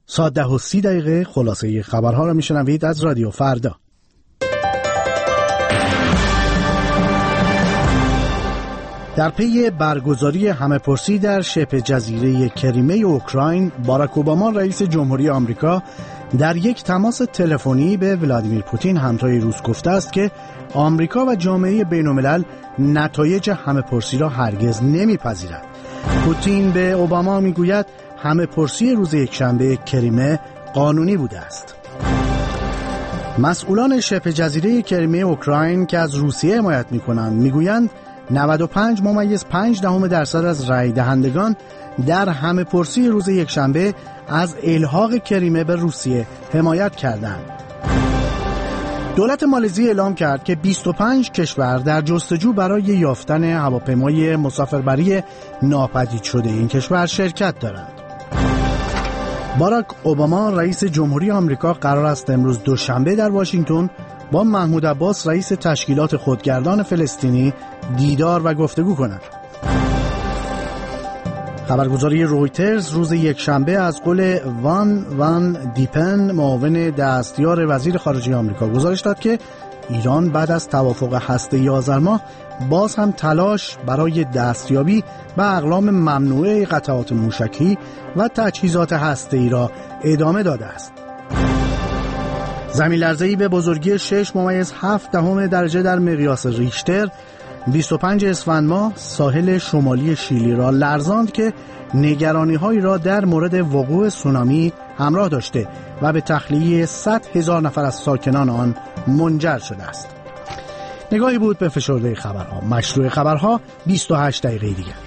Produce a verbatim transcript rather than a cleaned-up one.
ساعت ده و سی دقیقه خلاصه خبرها را میشنوید از رادیو فردا. در پی برگزاری همه‌پرسی در شبه جزیره کریمه اوکراین، باراک اوباما رئیس جمهوری آمریکا در یک تماس تلفنی به ولادیمیر پوتین همتای روس گفته است که آمریکا و جامعه بین‌الملل نتایج همه‌پرسی را هرگز نمی‌پذیرد. پوتین به اوباما میگوید همه‌پرسی روز یکشنبه کریمه قانونی بوده است. مسئولان شبه جزیره کریمه اوکراین که از روسیه حمایت می‌کنند میگویند نود و پنج ممیز پنج دهم درصد از رای دهندگان در همه‌پرسی روز یکشنبه از الحاق کریمه به روسیه حمایت کردند. دولت مالزی اعلام کرد که بیست و پنج کشور در جستجو برای یافتن هواپیمای مسافربری ناپدید شده این کشور شرکت دارند. باراک اوباما رئیس جمهوری آمریکا قرار است امروز دوشنبه در واشنگتن با محمود عباس رئیس تشکیلات خودگردان فلسطینی دیدار و گفتگو کند. خبرگزاری رویترز روز یکشنبه از قول وان وان دیپن معاون دستیار وزیر خارجه آمریکا گزارش داد که ایران بعد از توافق هسته‌ای آذر ماه باز هم تلاش برای دستیابی به اقلام ممنوعه قطعات موشکی و تجهیزات هسته‌ای را ادامه داده است. زمین لرزه‌ای به بزرگی شش ممیز هفت دهم درجه در مقیاس ریشتر بیست و پنج اسفند ماه ساحل شمالی شیلی را لرزاند که نگرانی‌هایی را در مورد وقوع سونامی همراه داشته و به تخلیه صد هزار نفر از ساکنان آن منجر شده است. نگاهی بود به فشرده خبرها. مشروع خبرها بیست و هشت دقیقه دیگر.